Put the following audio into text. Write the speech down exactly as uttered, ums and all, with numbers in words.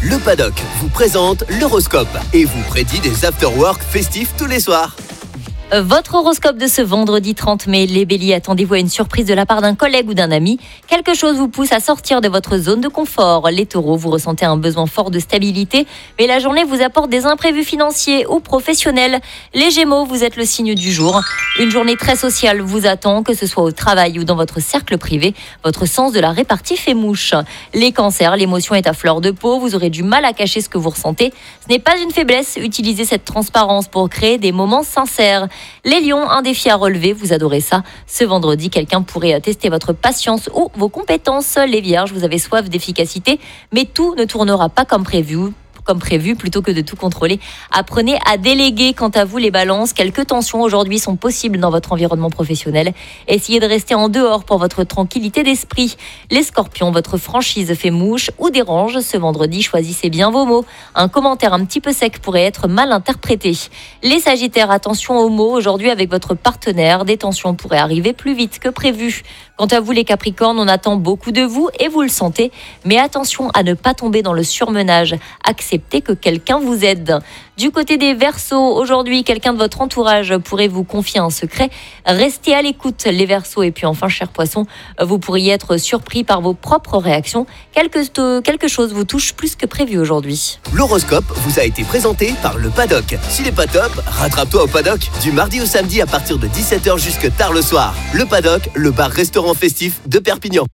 Le Paddock vous présente l'horoscope et vous prédit des after-work festifs tous les soirs. Votre horoscope de ce vendredi trente mai, les béliers, attendez-vous à une surprise de la part d'un collègue ou d'un ami. Quelque chose vous pousse à sortir de votre zone de confort. Les taureaux, vous ressentez un besoin fort de stabilité, mais la journée vous apporte des imprévus financiers ou professionnels. Les gémeaux, vous êtes le signe du jour. Une journée très sociale vous attend, que ce soit au travail ou dans votre cercle privé. Votre sens de la répartie fait mouche. Les cancers, l'émotion est à fleur de peau, vous aurez du mal à cacher ce que vous ressentez. Ce n'est pas une faiblesse, utilisez cette transparence pour créer des moments sincères. Les lions, un défi à relever, vous adorez ça. Ce vendredi, quelqu'un pourrait tester votre patience ou vos compétences. Les vierges, vous avez soif d'efficacité, mais tout ne tournera pas comme prévu. comme prévu, plutôt que de tout contrôler. Apprenez à déléguer. Quant à vous, les balances, quelques tensions aujourd'hui sont possibles dans votre environnement professionnel. Essayez de rester en dehors pour votre tranquillité d'esprit. Les scorpions, votre franchise fait mouche ou dérange. Ce vendredi, choisissez bien vos mots. Un commentaire un petit peu sec pourrait être mal interprété. Les sagittaires, attention aux mots. Aujourd'hui, avec votre partenaire, des tensions pourraient arriver plus vite que prévu. Quant à vous, les capricornes, on attend beaucoup de vous et vous le sentez. Mais attention à ne pas tomber dans le surmenage. Acceptez que quelqu'un vous aide. Du côté des Verseaux, aujourd'hui, quelqu'un de votre entourage pourrait vous confier un secret. Restez à l'écoute, les Verseaux. Et puis enfin, chers poissons, vous pourriez être surpris par vos propres réactions. Quelque, quelque chose vous touche plus que prévu aujourd'hui. L'horoscope vous a été présenté par Le Paddock. S'il n'est pas top, rattrape-toi au Paddock. Du mardi au samedi à partir de dix-sept heures jusque tard le soir. Le Paddock, le bar-restaurant festif de Perpignan.